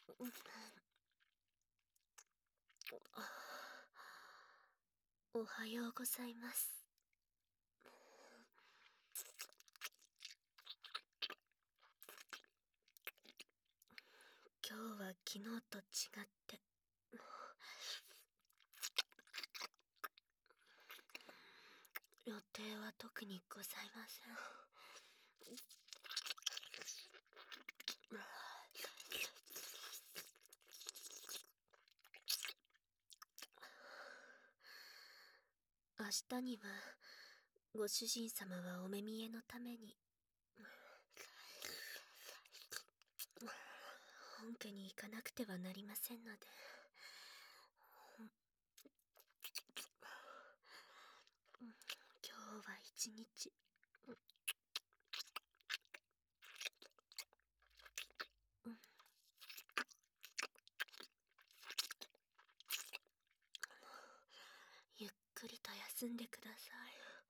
おはようございます。今日は昨日と違って予定は特にございません。明日にはご主人様はお目見えのために本家に行かなくてはなりませんので、今日は一日ゆっくりと休んでください。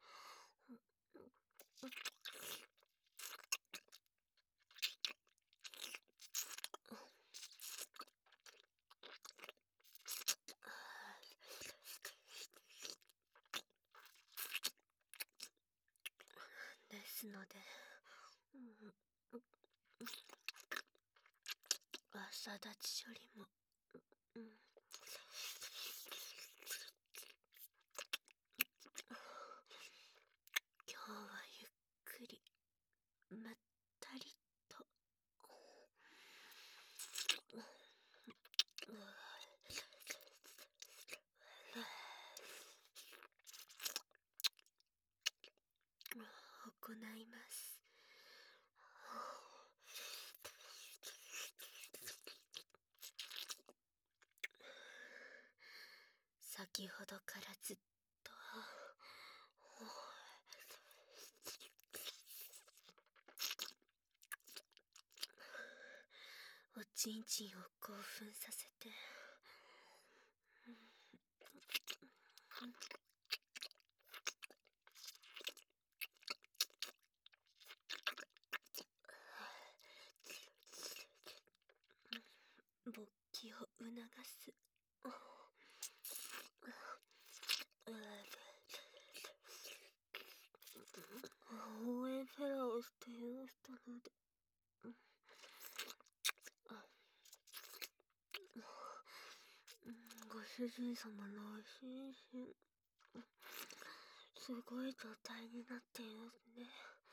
ですので、朝立ち処理も、今日はゆっくりまったりと行います。先ほどからずっとおちんちんを興奮させて勃起を促す。応援フェラをしていましたので、ご主人様の心身すごい状態になっていますね。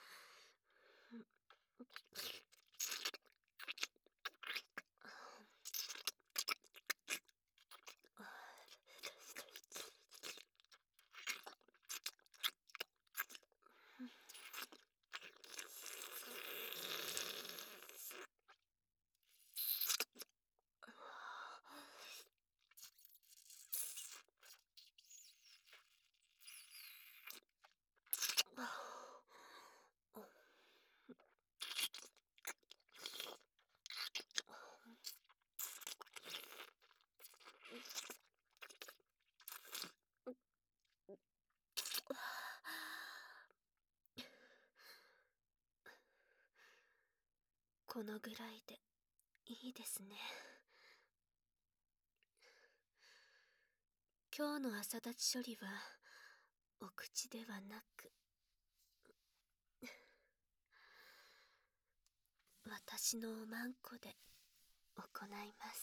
このぐらいでいいですね。今日の朝立ち処理はお口ではなく私のおまんこで行います。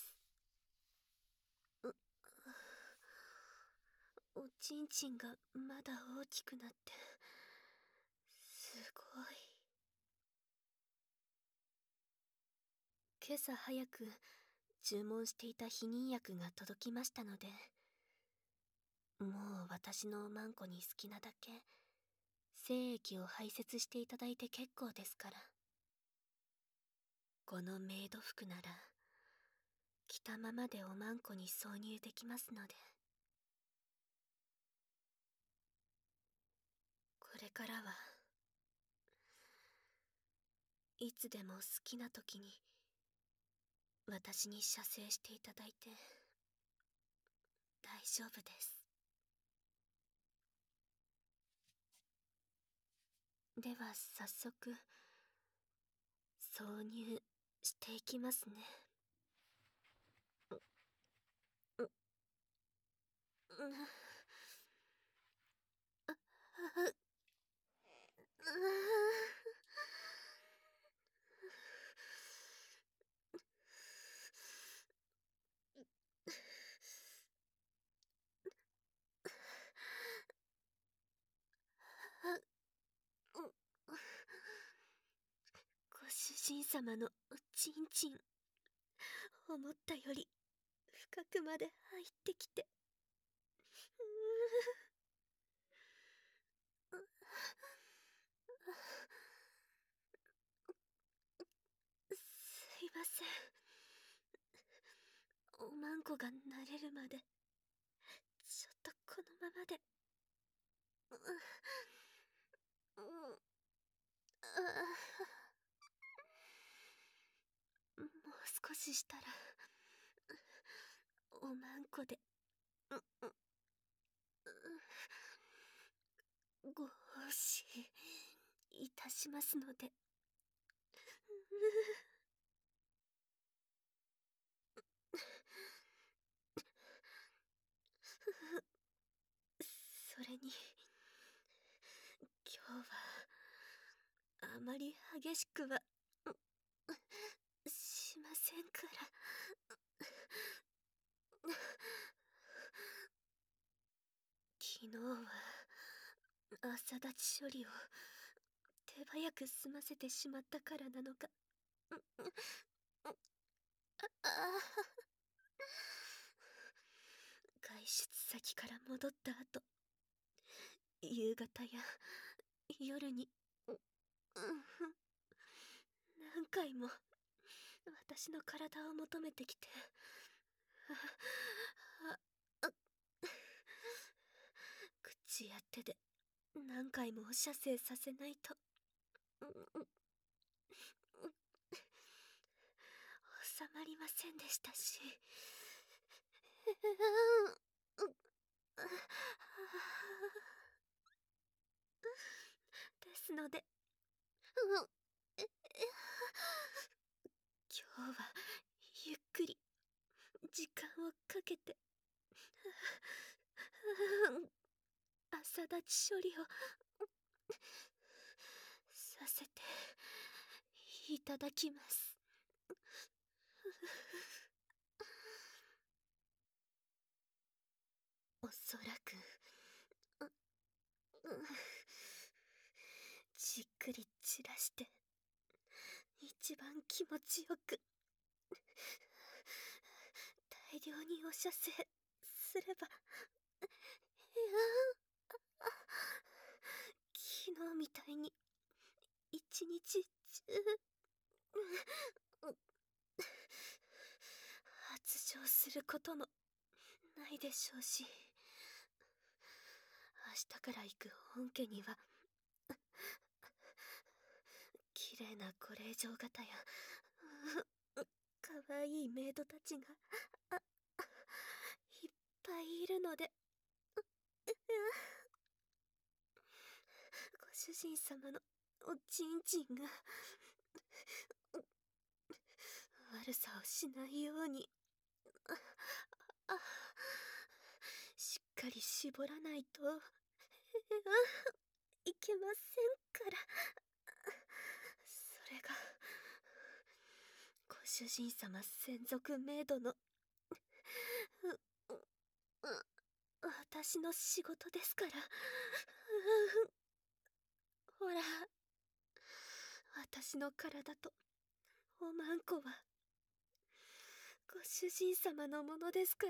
おちんちんがまだ大きくなってすごい。今朝早く注文していた避妊薬が届きましたので、もう私のおまんこに好きなだけ精液を排泄していただいて結構ですから。このメイド服なら着たままでおまんこに挿入できますので、これからはいつでも好きな時に私に射精していただいて大丈夫です。では早速挿入していきますね。 ご主人様のおちんちん、思ったより深くまで入ってきて、すいません。おまんこが慣れるまで、ちょっとこのままで。もう少ししたら、おまんこで、ご奉仕いたしますので。それに、今日は、あまり激しくは、しませんから。昨日は、朝立ち処理を、手早く済ませてしまったからなのか。外出先から戻った後、夕方や夜に、何回も私の体を求めてきて、口や手で何回も射精させないと、収まりませんでしたし。ですので、今日はゆっくり時間をかけて朝立ち処理をさせていただきます。おそらく、じっくり散らして一番気持ちよく大量にお射精すれば、昨日みたいに一日中発症することもないでしょうし、明日から行く本家には綺麗なご令嬢方やかわいいメイドたちがいっぱいいるので、ご主人様のおちんちんが悪さをしないように、しっかり絞らないといけませんから。それがご主人様専属メイドの私の仕事ですから。ほら、私の体とおまんこはご主人様のものですから。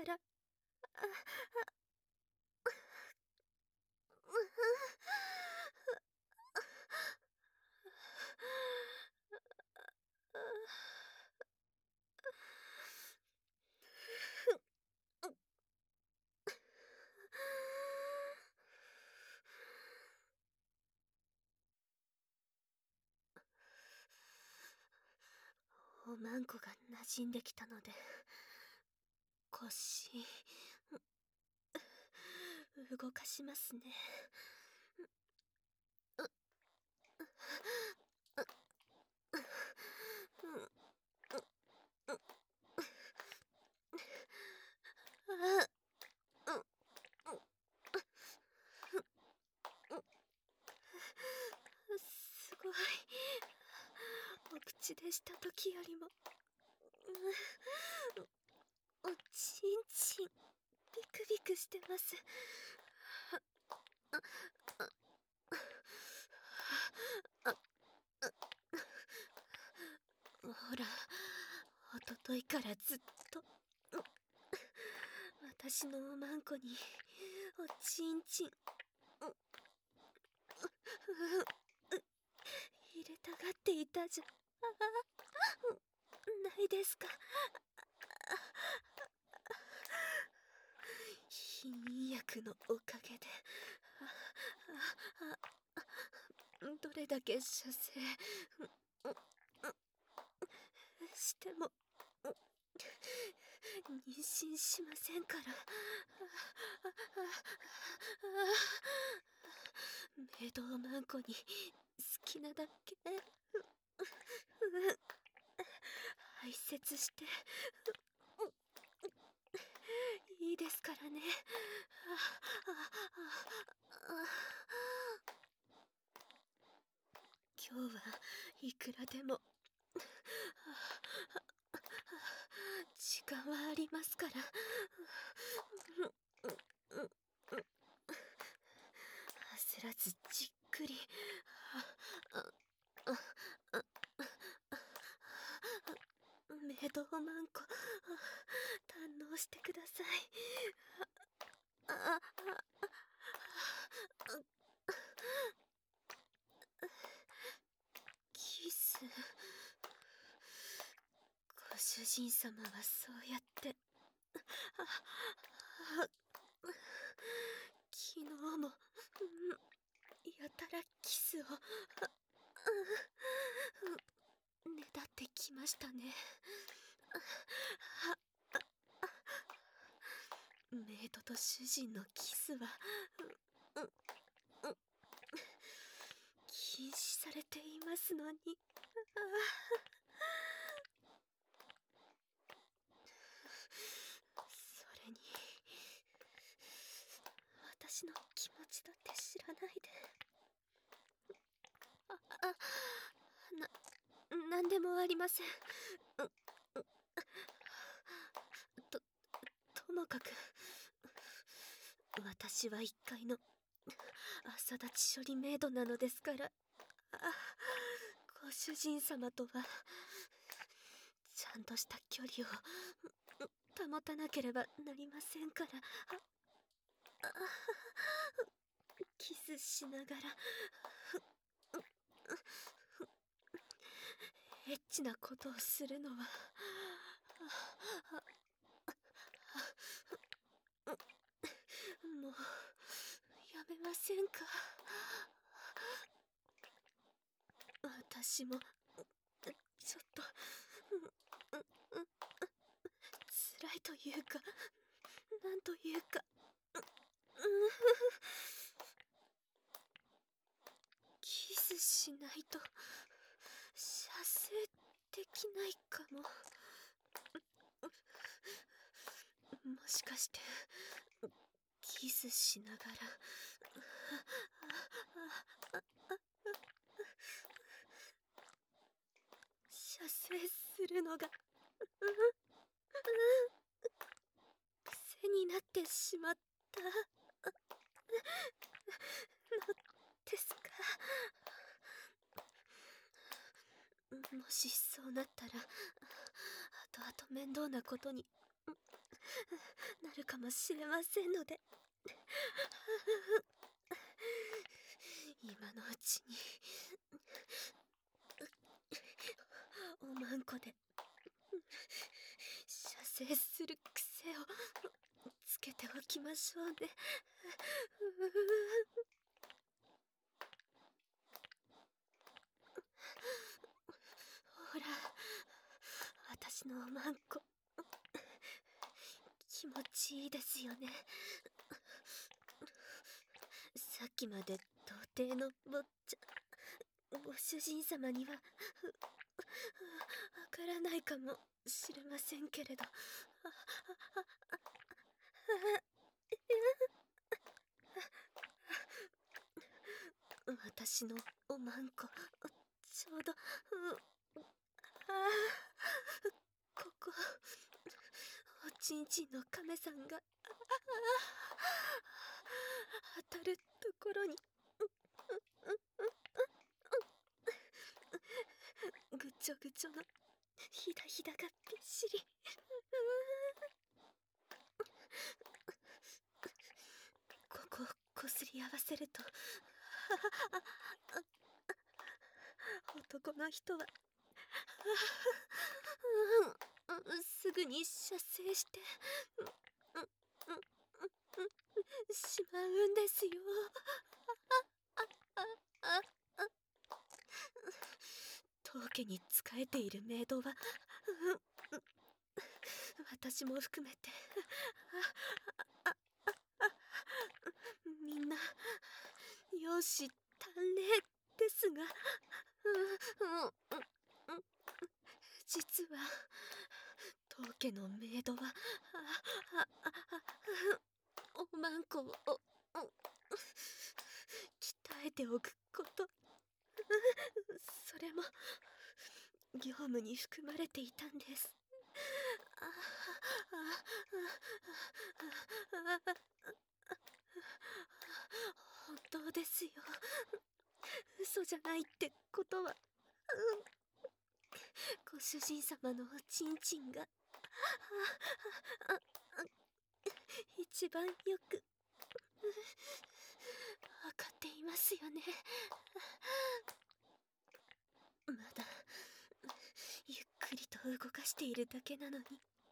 おまんこが馴染んできたので、腰動かしますね。 した時よりも、おちんちんビクビクしてます。ほら、おとといからずっと私のおまんこにおちんちん入れたがっていたじゃないですか。避妊薬のおかげでどれだけ射精しても妊娠しませんから。メイドおまんこに好きなだけ排泄していいですからね。今日はいくらでも時間はありますから。焦らずじっくりメイドおまんこ堪能してください。キス。ご主人様はそうやって昨日もやたらキスをねだってきましたね。メイドと主人のキスは禁止されていますのに。それに私の気持ちだって知らないで。なんでもありません。ともかく私は1階の朝立ち処理メイドなのですから。ご主人様とはちゃんとした距離を保たなければなりませんから。キスしながらエッチなことをするのはもうやめませんか。私もちょっと辛いというか、なんというか、キスしないと射精できないかも。もしかしてキスしながら射精するのが癖になってしまったのですか。もしそうなったら後々面倒なことになるかもしれませんので、今のうちにおまんこで射精する癖をつけておきましょうね。ほら、私のおまんこ気持ちいいですよね。さっきまで童貞の坊ちゃんご主人様にはわからないかもしれませんけれど、私のおまんこちょうどここ、おちんちんの亀さんが当たるところにぐちょぐちょのひだひだがびっしり。ここをこすり合わせると男の人はすぐに射精してしまうんですよ。当家に仕えているメイドは私も含めてみんな容姿端麗ですが、実は当家のメイドはおまんこを鍛えておくこと、それも業務に含まれていたんです。本当ですよ。嘘じゃないってことは、ご主人様のおちんちんが一番よくわかっていますよね。まだゆっくりと動かしているだけなのに。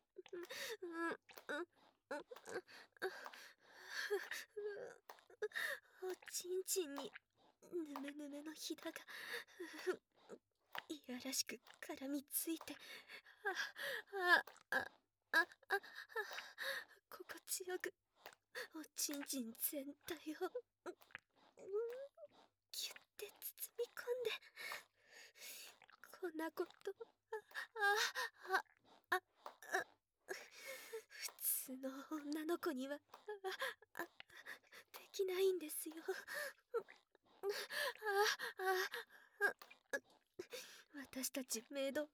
おちんちんにぬめぬめのひだがいやらしく絡みついて、心地よくおちんちん全体をギュッて包み込んで、こんなこと普通の女の子にはできないんですよ。私たちメイドは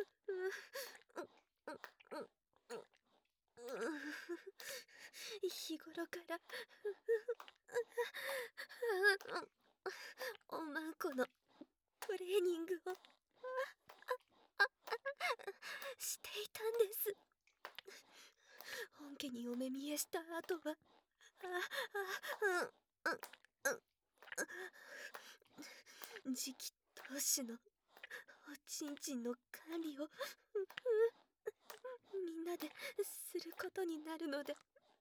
日頃からおまんこのトレーニングをしていたんです。本家にお目見えした後は次期当主のおちんちんの管理をみんなですることになるので、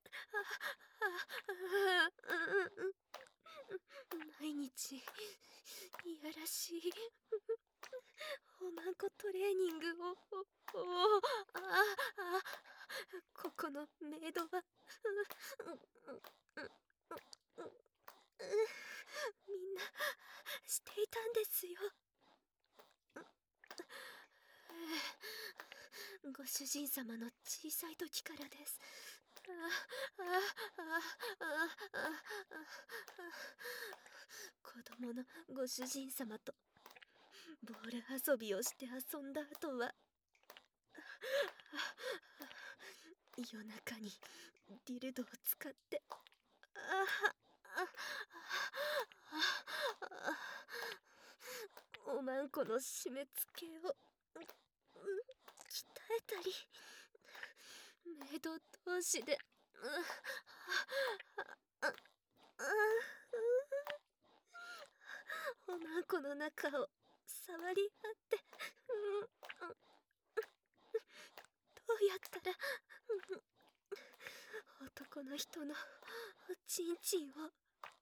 毎日いやらしいおまんこトレーニングをここのメイドはみんなしていたんですよ。ご主人様の小さい時からです。子供のご主人様とボール遊びをして遊んだ後は夜中にディルドを使っておまんこの締め付けを鍛えたり、メイド同士でおまんこの中を触り合って、どうやったら男の人のおちんちんを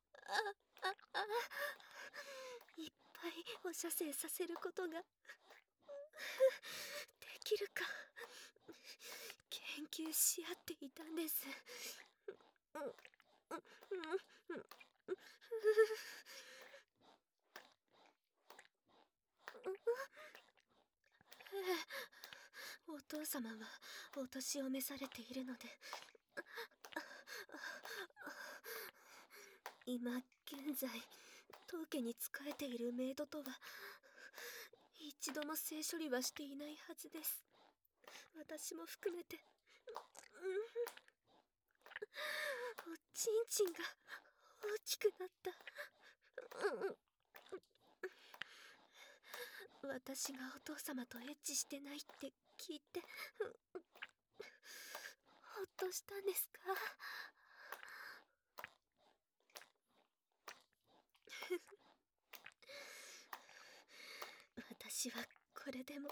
いっぱいお射精させることができるか研究し合っていたんです。お父様はお年を召されているので、今現在当家に仕えているメイドとは一度も性処理はしていないはずです。私も含めて。おちんちんが大きくなった。私がお父様とエッチしてないって聞いてほっとしたんですか？私はこれでも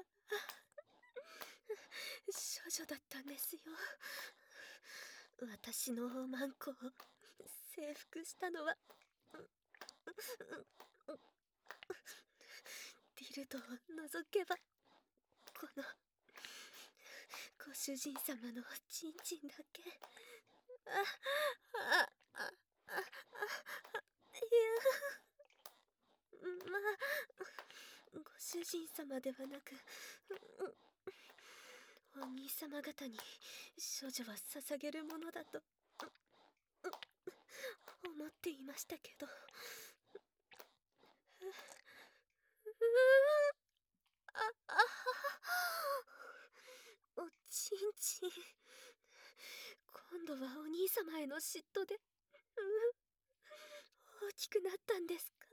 少女だったんですよ。私のおまんこを征服したのはディルドを除けばこのご主人様のおちんちんだけ。いや、まあご主人様ではなくお兄様方に少女は捧げるものだと思っていましたけど。おちんちん、今度はお兄様への嫉妬で大きくなったんですか？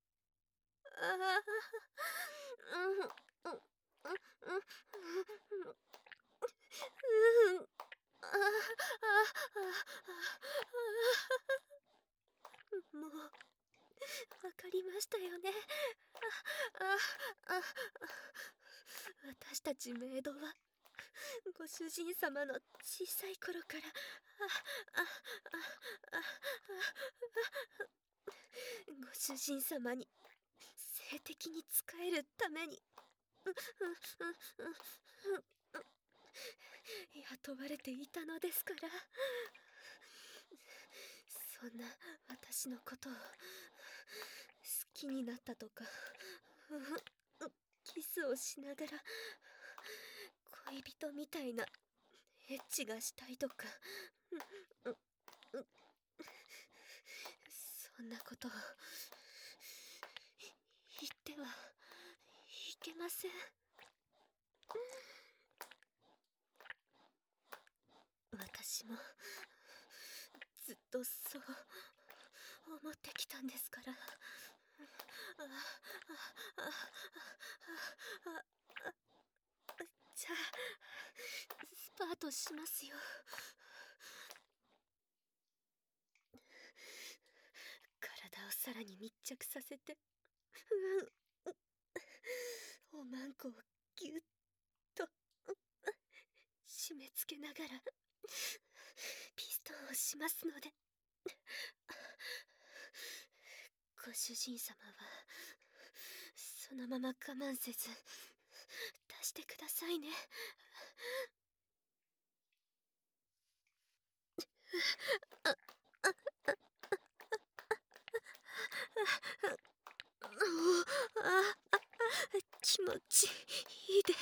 もうわかりましたよね。私たちメイドはご主人様の小さい頃からご主人様に性的に仕えるために雇われていたのですから。そんな私のことを好きになったとかキスをしながら恋人みたいなエッチがしたいとかそんなことを言ってはいけません。私もずっとそう思ってきたんですから。じゃあスパートしますよ。体をさらに密着させておまんこをぎゅっと締め付けながらピストンをしますので、ご主人様はそのまま我慢せず出してくださいね。気持ちいいです。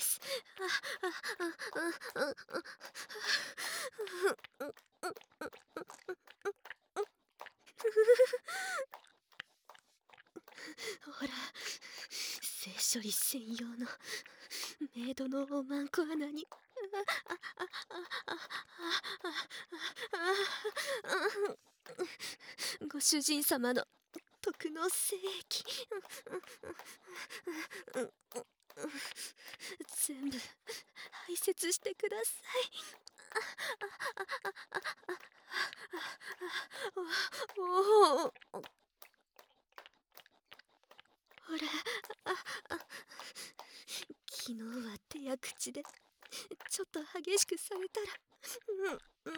ほら、性処理専用のメイドのおまんこ穴にご主人様の徳の精液全部排泄してください。おお、ほら、昨日は手や口でちょっと激しくされたら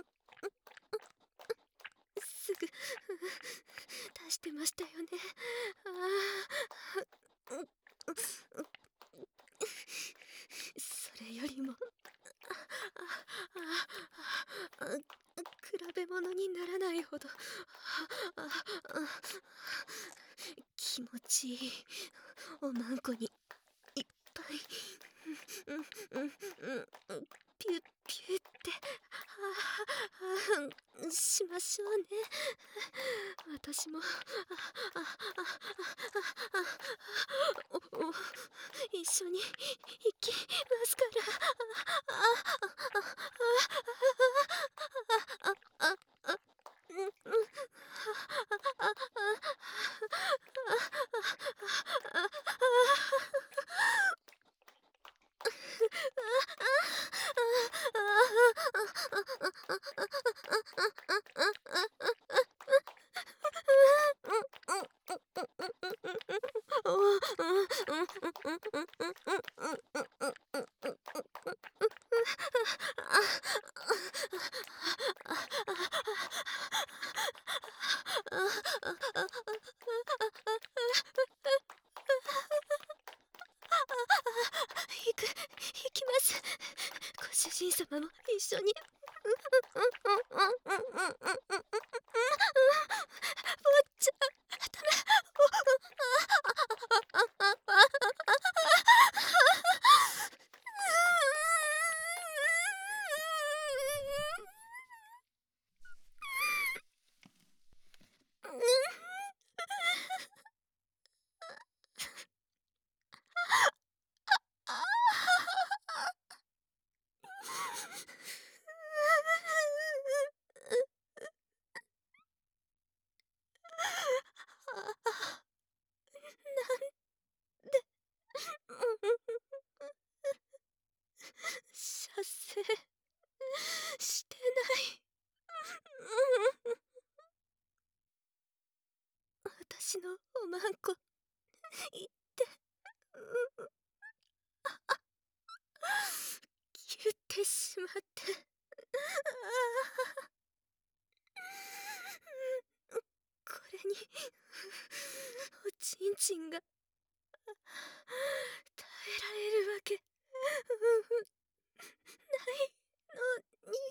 すぐ出してましたよね。それよりも比べ物にならないほど気持ちいいおまんこにいっぱいピュッピュッってしましょうね。私もますから。行きます。ご主人様も一緒に。ちゃダメ。射精してない。私のおまんこ言って、言ってしまって。これにおちんちんが耐えられるわけないのに。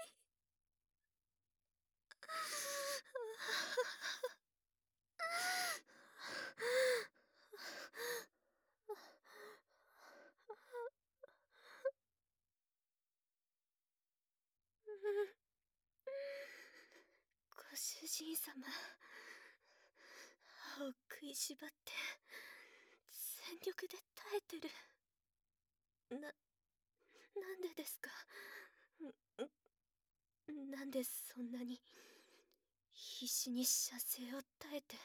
ご主人様、歯を食いしばって全力で耐えてる。なんでですか？なんでそんなに必死に射精を耐えて。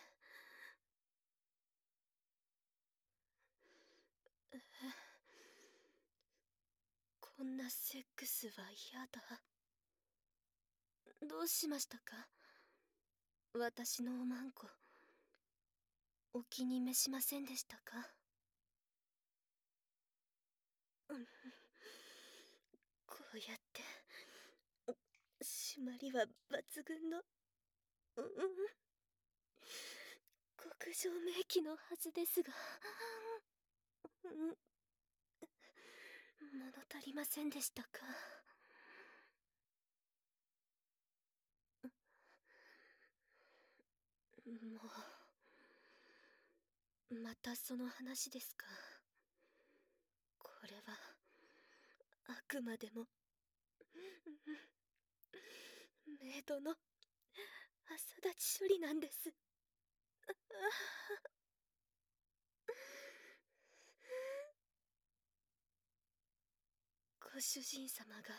こんなセックスは嫌だ。どうしましたか？私のおまんこお気に召しませんでしたか？こうやって締まりは抜群の極上名器のはずですが、物足りませんでしたか？もうまたその話ですか？これはあくまでもメイドの朝立ち処理なんです。ご主人様が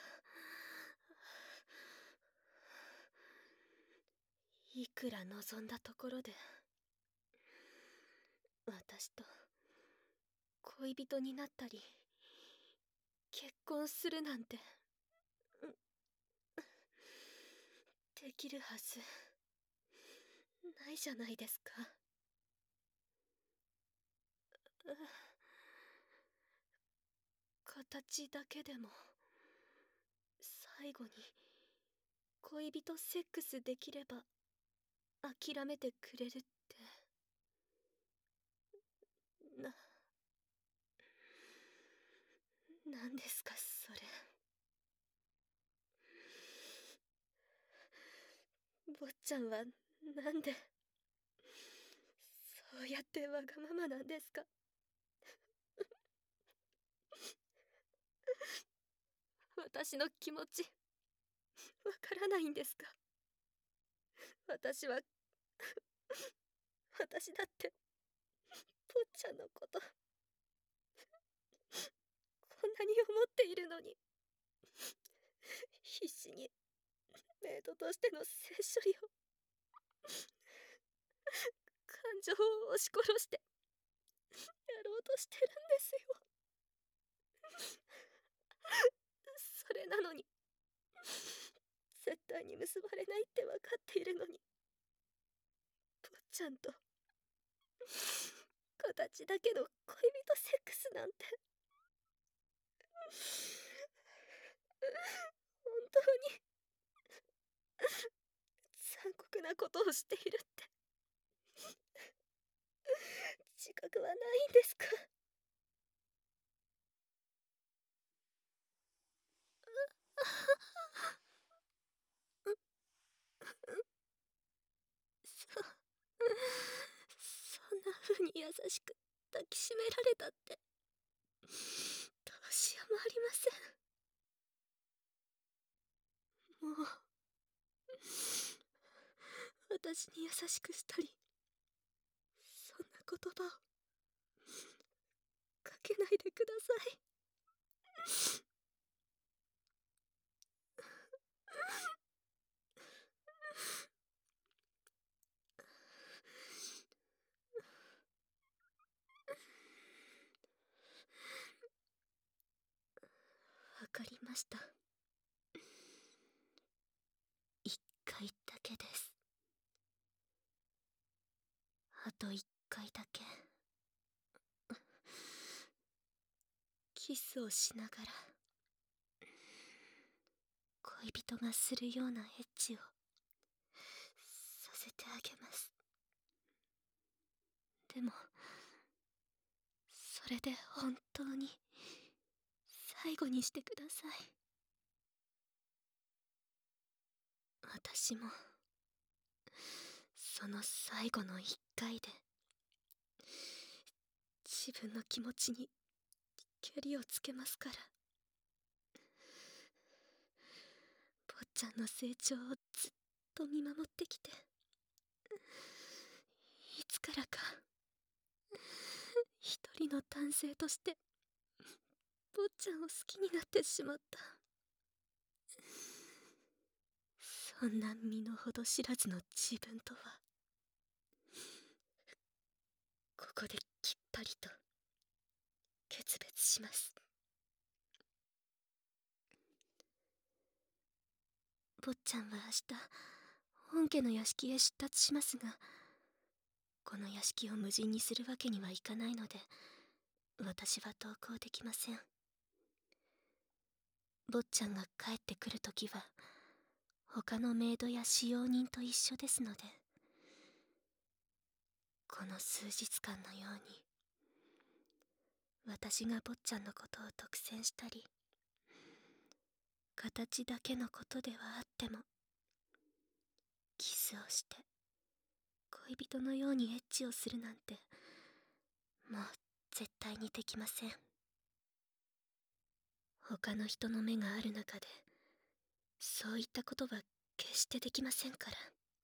いくら望んだところで私と恋人になったり結婚するなんてできるはずないじゃないですか。形だけでも最後に恋人セックスできれば諦めてくれるってなんですかそれ。坊ちゃんはなんでそうやってわがままなんですか？私の気持ちわからないんですか？私は私だって坊ちゃんのことんなに思っているのに、必死にメイドとしての性処理を、感情を押し殺してやろうとしてるんですよ。それなのに、絶対に結ばれないって分かっているのに、坊ちゃんと形だけの恋人セックスなんて、本当に残酷なことをしているって自覚はないんですか？そそんな風に優しく抱きしめられたってどうしようもありません。もう私に優しくしたり、そんな言葉をかけないでください。わかりました。一回だけです。あと一回だけキスをしながら恋人がするようなエッチをさせてあげます。でもそれで本当に最後にしてください。私もその最後の一回で自分の気持ちにけりをつけますから。坊ちゃんの成長をずっと見守ってきて、いつからか一人の男性として坊ちゃんを好きになってしまった。そんな身の程知らずの自分とは、ここできっぱりと決別します。坊ちゃんは明日本家の屋敷へ出立しますが、この屋敷を無人にするわけにはいかないので、私は同行できません。坊ちゃんが帰ってくるときは他のメイドや使用人と一緒ですので、この数日間のように私が坊ちゃんのことを独占したり、形だけのことではあってもキスをして恋人のようにエッチをするなんて、もう絶対にできません。他の人の目がある中でそういったことは決してできませんから。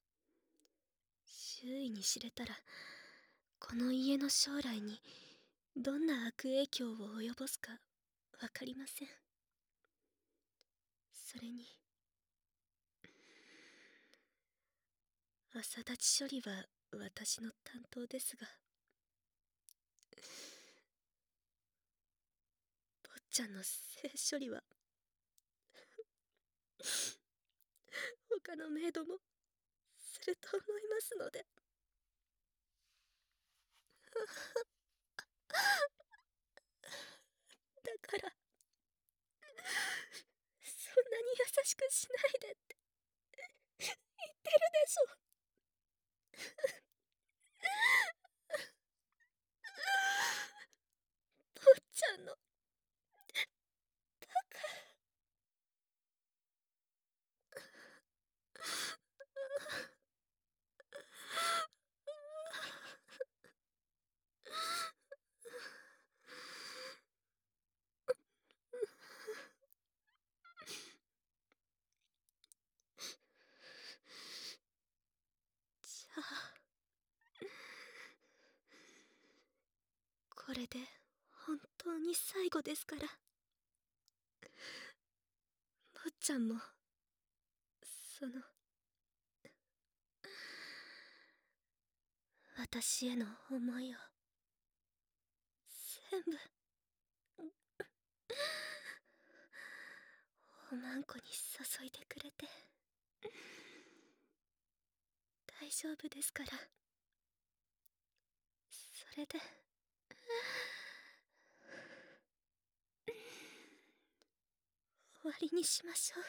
周囲に知れたらこの家の将来にどんな悪影響を及ぼすかわかりません。それに朝立ち処理は私の担当ですが、坊ちゃんの性処理は他のメイドもすると思いますので。だからそんなに優しくしないでって言ってるでしょ。坊ちゃんのバカ。じゃあこれで本当に最後ですから。 ちゃんもその私への思いを全部おまんこに注いでくれて大丈夫ですから。それで終わりにしましょう。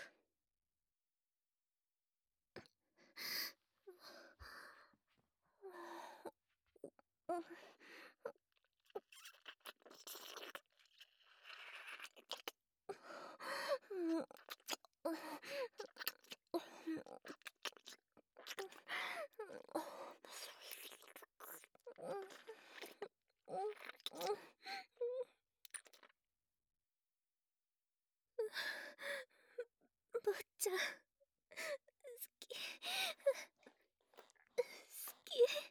坊ちゃん、好き好き。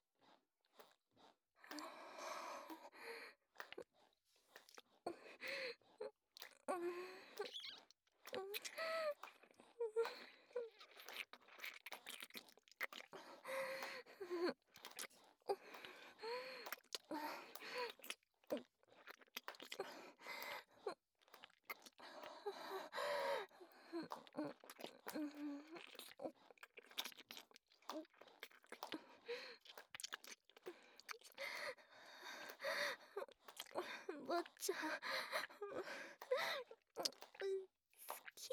坊ちゃん、好き。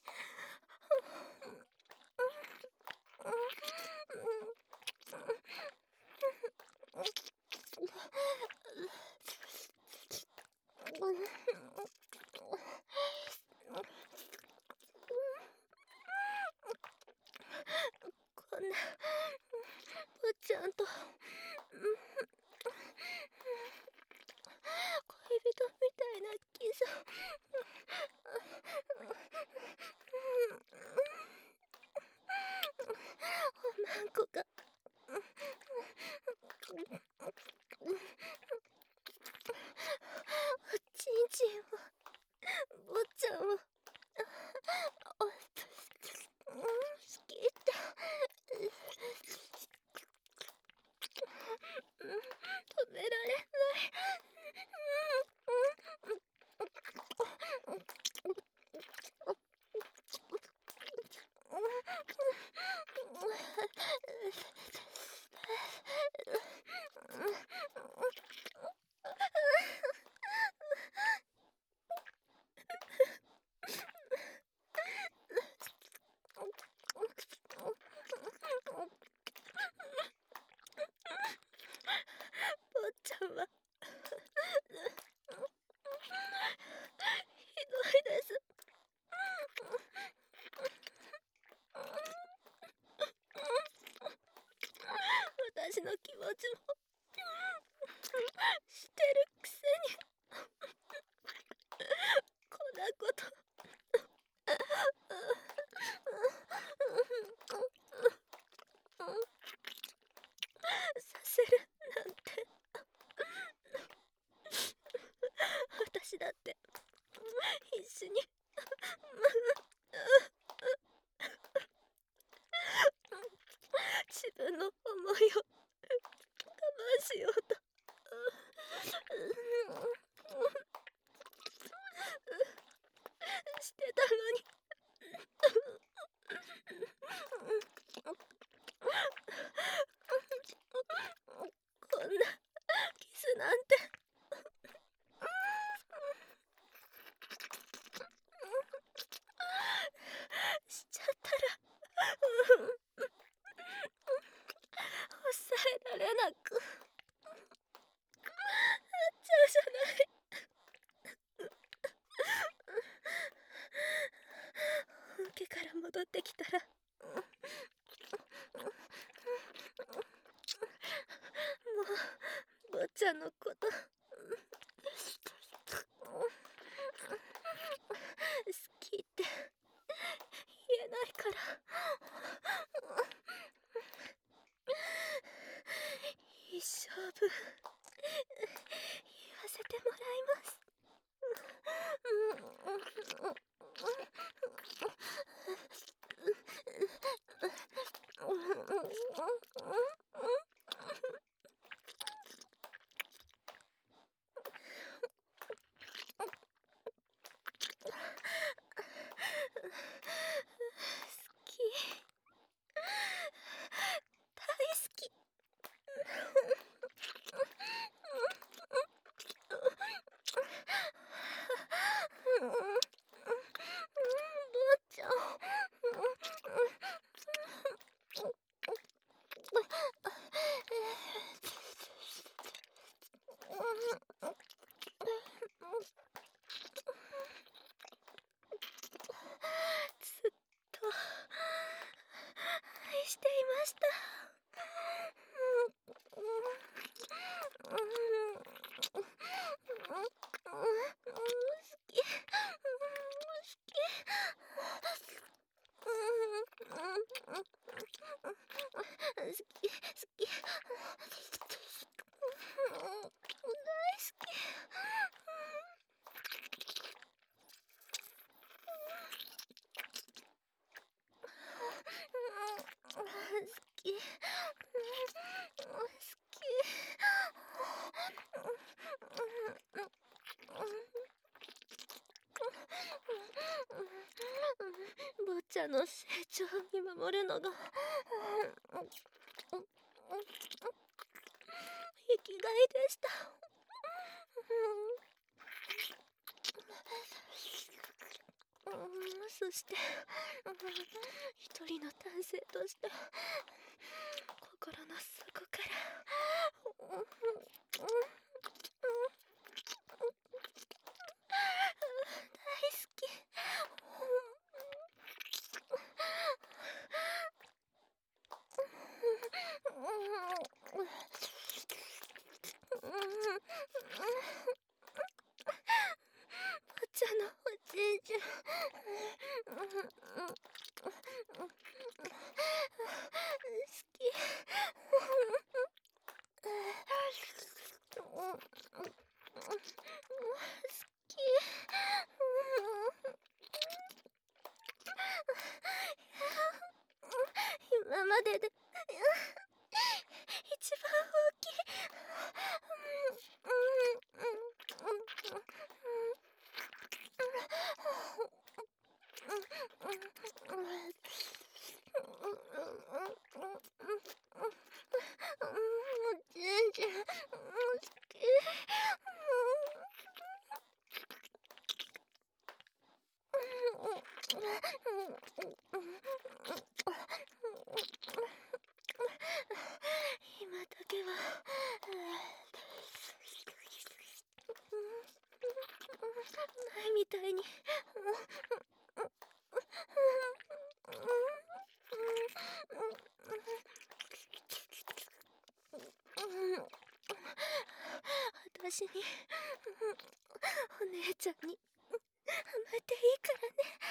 こんな坊ちゃんと恋人みたいなキスおまんこがおちんちんを坊ちゃんを好きって止められない。坊ちゃんはひどいです。私の気持ちもしてるくせにこんなことさせるなんて。私だって必死に自分の思いを我慢しようとしてたのにこんなキスなんてしちゃったら抑えられなくなっちゃうじゃない。本家から戻ってきたらもう坊ちゃんのこと好きって言えないから一生分言わせてもらいます。 した。坊ちゃんの成長を見守るのが生きがいでした。そして一人の男性として心の底から大好き。坊ちゃんのおじいちゃん好き。今までで一番大きい。全然好き。今だけは前みたいに私にお姉ちゃんに甘えていいからね。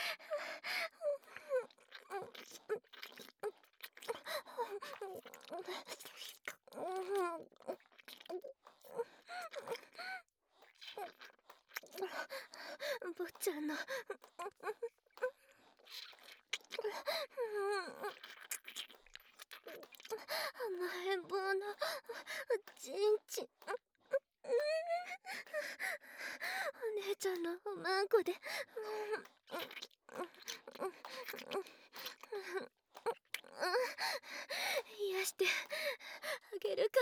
坊ちゃんの甘えん坊のちんちん。お姉ちゃんのおまんこで癒してあげるから。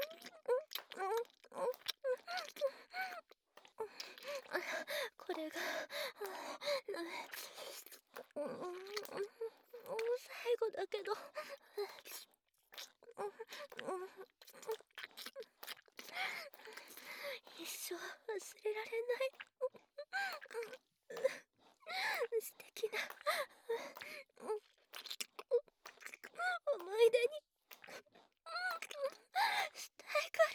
これが最後だけど一生忘れられない素敵な思い出にしたいから。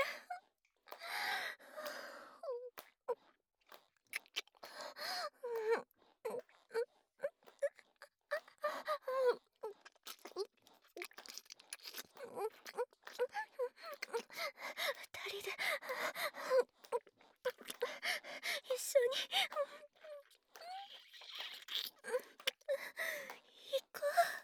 二人で一緒に行こう。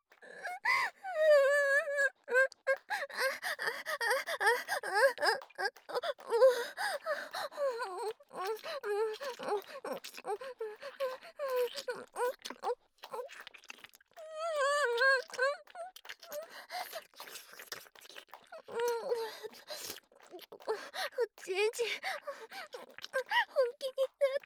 おじいじ本気になった。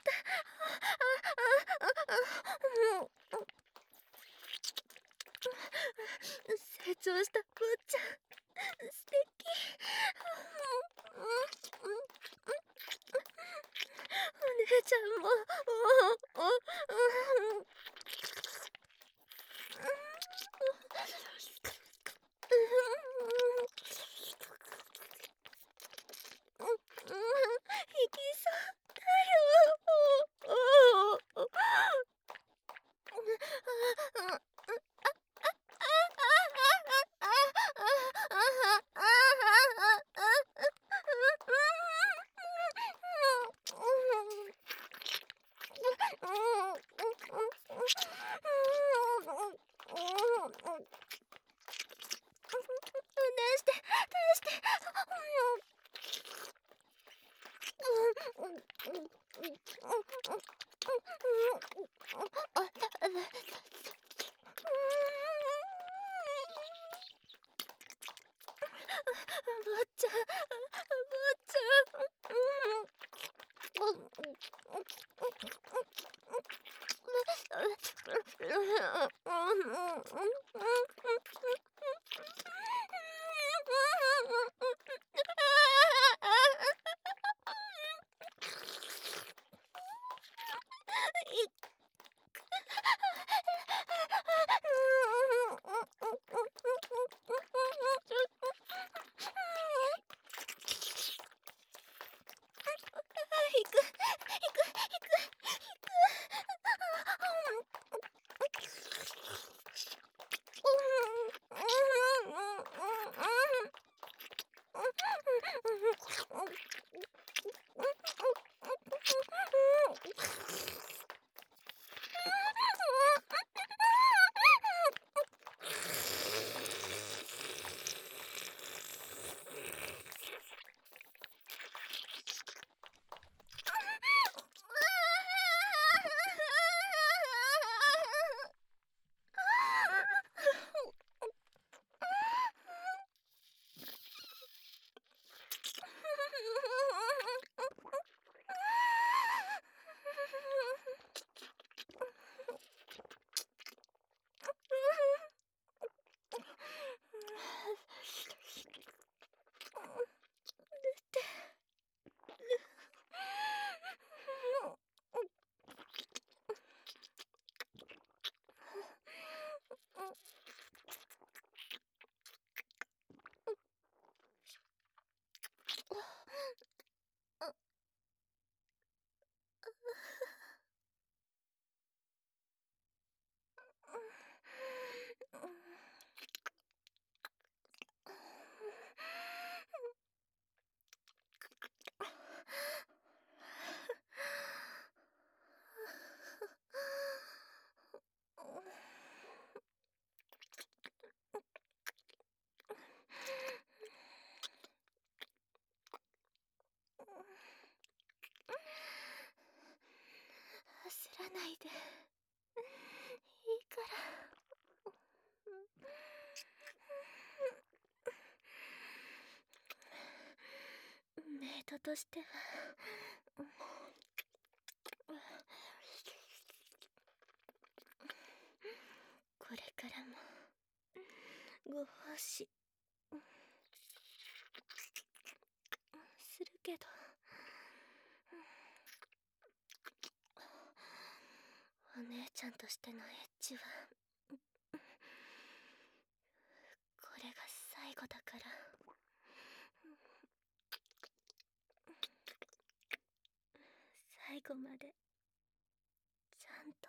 成長した坊ちゃん素敵。お姉ちゃんもちゃん、焦らないで。いいから。メイドとしてはこれからもご奉仕するけど、お姉ちゃんとしてのエッジはこれが最後だから。最後までちゃんと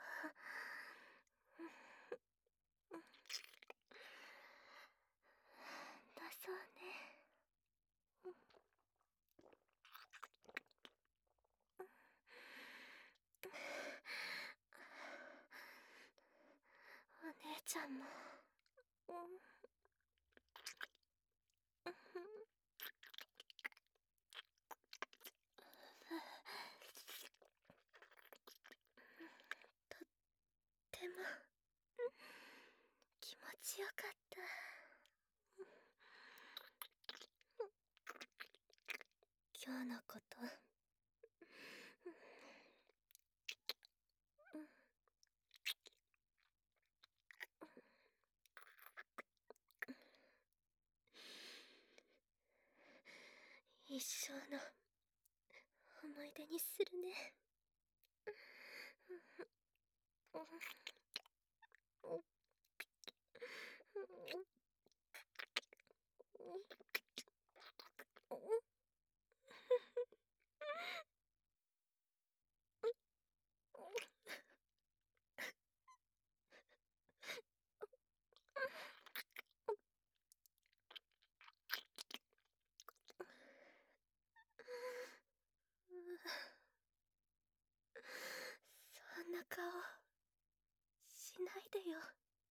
だそうね。お姉ちゃんもとっても気持ちよかった。今日のこと、一生の思い出にするね。そんな顔しないでよ。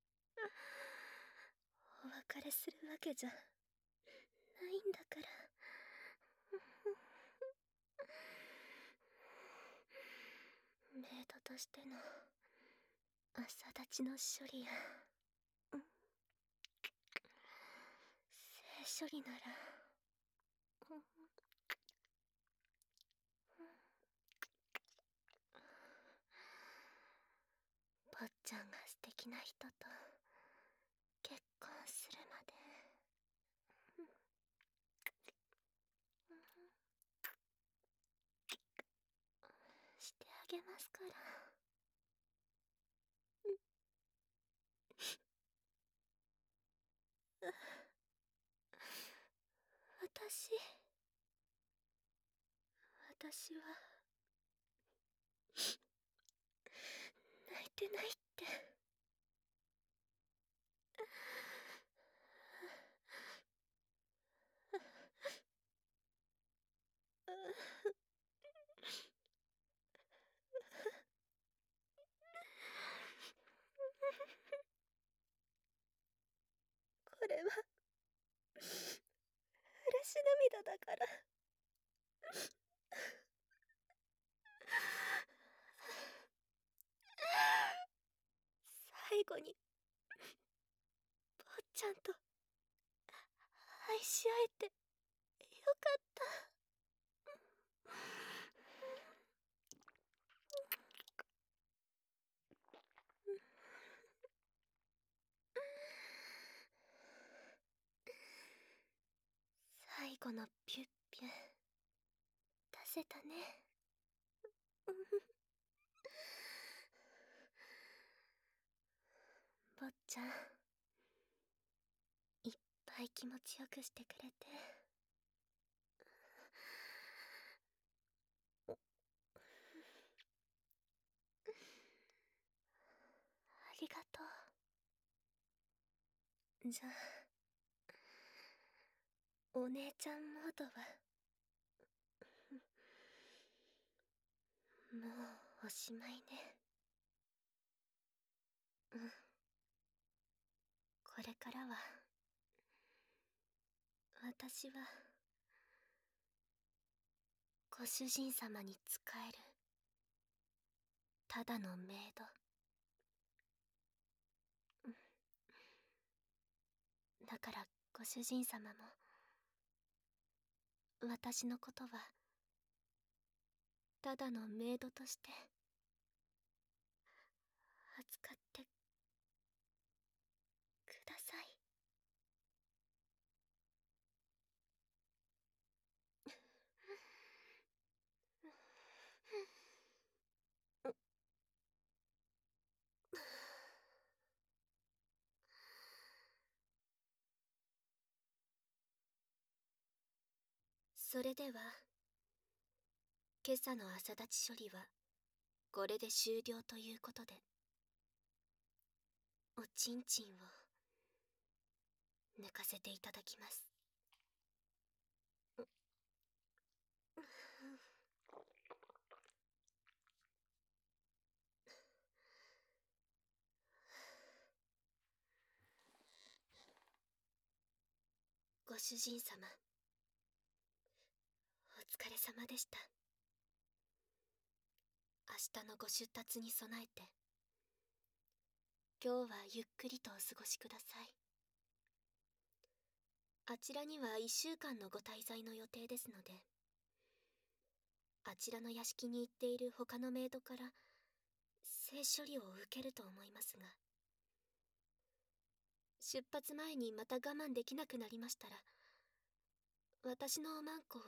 お別れするわけじゃないんだから。 メイドとしての朝立ちの処理や性処理なら坊ちゃんが素敵な人と結婚するまでしてあげますから。私は泣いてないって。これは嬉し涙だから。最後に坊ちゃんと愛し合えてよかった。最後のピュッピュ出せたね。坊ちゃん、いっぱい気持ちよくしてくれてありがとう。じゃあお姉ちゃんモードはもうおしまいね。これからは私はご主人様に仕えるただのメイド。だからご主人様も私のことはただのメイドとして扱ってください。それでは今朝の朝立ち処理はこれで終了ということで、おちんちんを抜かせていただきます。ご主人様、お疲れ様でした。明日のご出立に備えて今日はゆっくりとお過ごしください。あちらには1週間のご滞在の予定ですので、あちらの屋敷に行っている他のメイドから性処理を受けると思いますが、出発前にまた我慢できなくなりましたら、私のおまんこを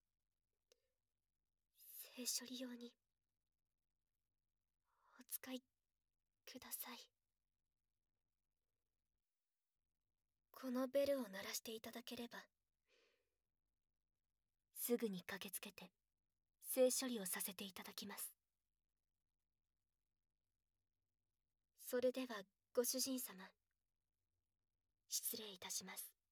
性処理用にお使いください。このベルを鳴らしていただければすぐに駆けつけて性処理をさせていただきます。それではご主人様、失礼いたします。